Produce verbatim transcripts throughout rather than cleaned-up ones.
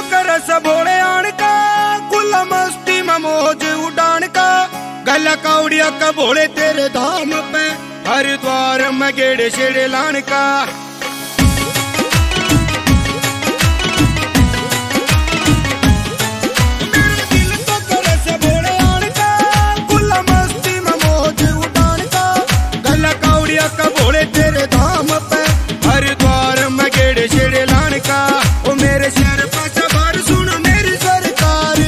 कर सबोड़े आण का, खुला मस्ती में मौज उड़ान का। गला कौड़िया का भोले तेरे धाम पे, हरिद्वार में गेड़े शेड़े लान का। तेरे धाम पे हरिद्वार में गेड़े शेड़े लान का। ओ मेरे शहर पर सवार सुन मेरी सरकारी,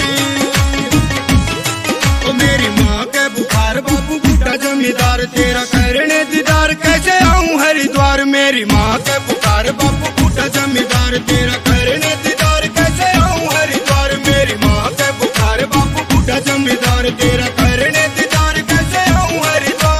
ओ मेरी माँ के बुखार बापू बूढ़ा जमींदार, तेरा करने दीदार कैसे आऊं हरिद्वार। मेरी माँ के बुखार बापू बूढ़ा जमींदार, तेरा करने दीदार कैसे आऊं हरिद्वार। मेरी माँ के बुखार बापू बूढ़ा जमींदार, तेरा करने दीदार कैसे आऊं हरिद्वार।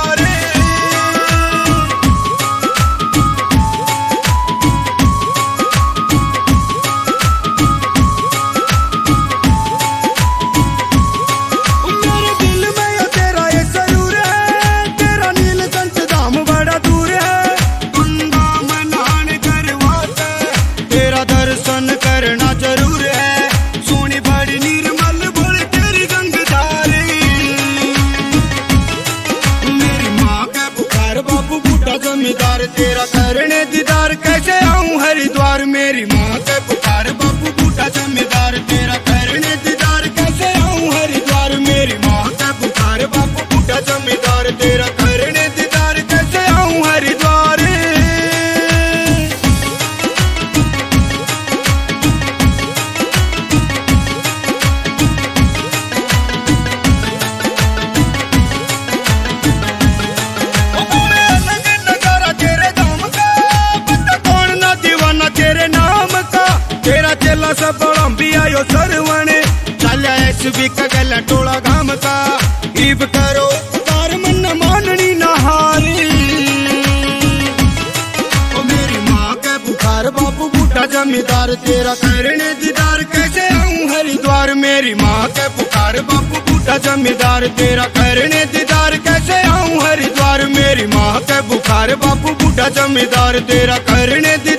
करना जरूर है सोनी बड़ी निर्मल बोल तेरी गंगधारी। मेरी माँ का बुखार बापू बूढ़ा जमींदार, तेरा करने दीदार कैसे आऊं हरिद्वार। मेरी माँ का बुखार बापू बूढ़ा जमींदार, तेरा करने दीदार कैसे आऊं हरिद्वार। मेरी माँ का बुखार बापू बूढ़ा जमींदार, तेरा करने दीदार कैसे आऊं हरिद्वार। तेरा चेला सब बड़ा भी आयो सरवणे, चलिया एस भी कगला टोला गाम का। इब करो उपकार मन माननी नहारी, ओ मेरी माँ के बुखार बापू बूढ़ा जमींदार, तेरा करने दीदार कैसे आऊं हरिद्वार। मेरी माँ के बुखार बापू बूढ़ा जमींदार, तेरा करने दीदार कैसे आऊं हरिद्वार। मेरी माँ के बुखार बापू बूढ़ा जमींदार, तेरा करने